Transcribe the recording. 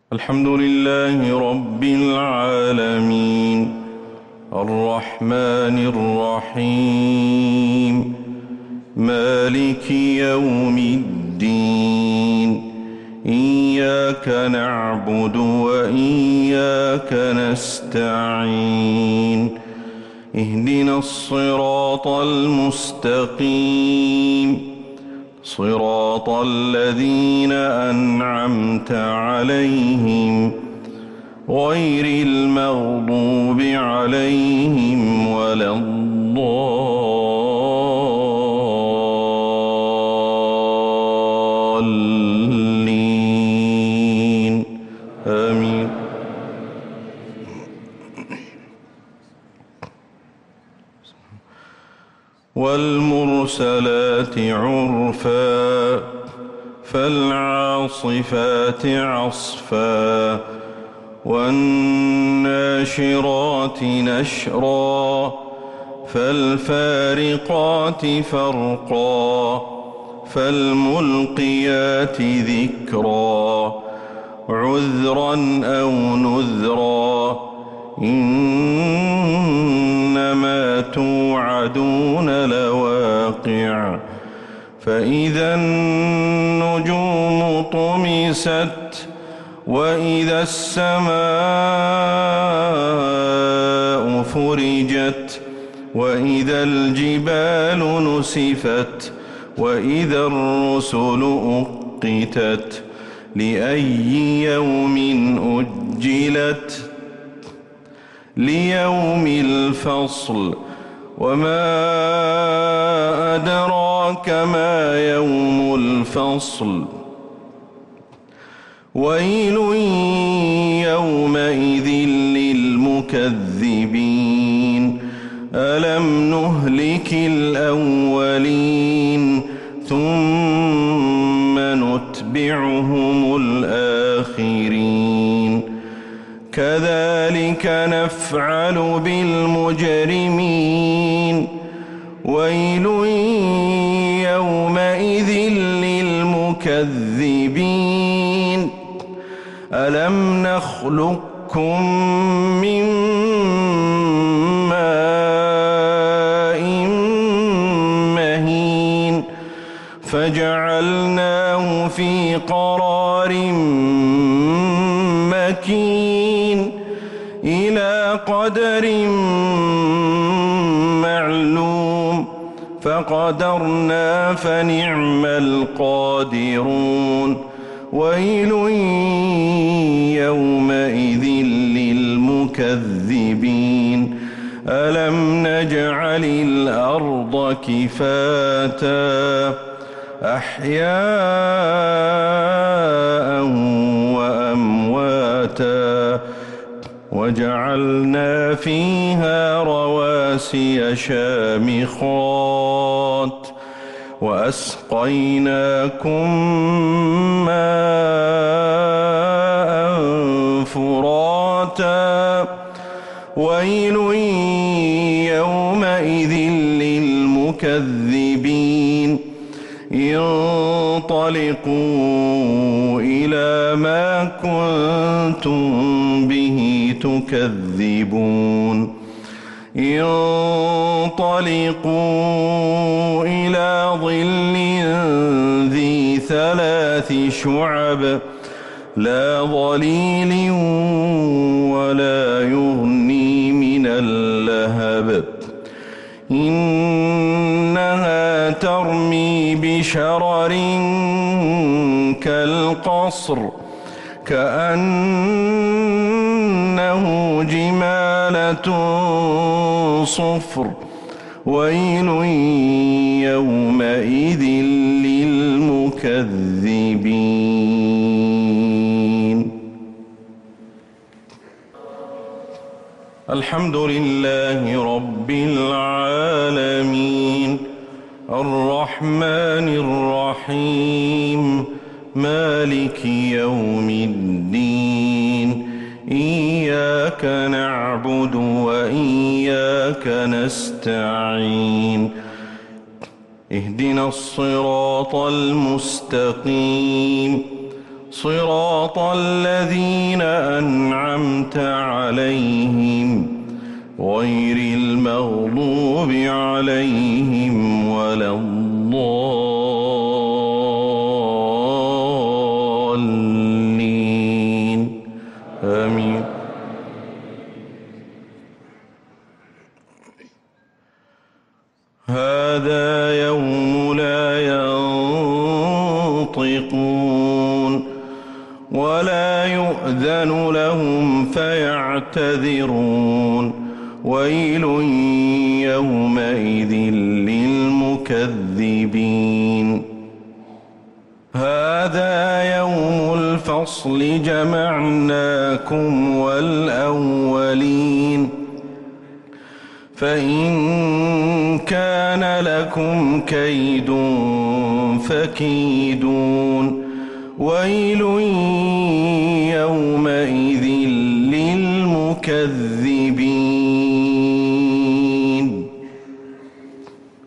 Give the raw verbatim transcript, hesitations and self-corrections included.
الحمد لله رب العالمين الرحمن الرحيم مالك يوم الدين إياك نعبد وإياك نستعين اهدنا الصراط المستقيم صراط الذين أنعمت عليهم غير المغضوب عليهم ولا الضالين آمين. والمرسلات عرفا فالعاصفات عصفا والناشرات نشرا فالفارقات فرقا فالملقيات ذكرا عذرا أو نذرا إنما توعدون لواقع فإذا النجوم طمست وإذا السماء فرجت وإذا الجبال نسفت وإذا الرسل أقتت لأي يوم أجلت ليوم الفصل وما أدراك ما يوم الفصل ويل يومئذ للمكذبين ألم نهلك الأولين ثم نتبعهم الآخرين كذلك نفعل بالمجرمين ويل يومئذ للمكذبين ألم نخلقكم من ماء مهين فجعلناه في قرار مكين إلى قدر معلوم فقدرنا فنعم القادرون ويل يومئذ للمكذبين ألم نجعل الأرض كفاتا أحياء وأمواتا وجعلنا فيها رواسي شامخات وأسقيناكم ماء فراتا ويل يومئذ للمكذبين انطلقوا إلى ما كنتم به تكذبون انطلقوا إلى ظل ذي ثلاث شعب لا ظليل ولا يغني من اللهب إنها ترمي بشرر كالقصر كأنه جمالة صفر ويل يومئذ للمكذبين. الحمد لله رب العالمين الرحمن الرحيم مالك يوم الدين إياك نعبد وإياك نستعين اهدنا الصراط المستقيم صراط الذين أنعمت عليهم غير المغضوب عليهم ولا الضالين آمين. هذا يوم لا ينطقون ولا يؤذن لهم فيعتذرون ويل يومئذ للمكذبين. هذا يوم الفصل جمعناكم والأولين فإن كان لكم كيد فكيدون ويل يومئذ للمكذبين.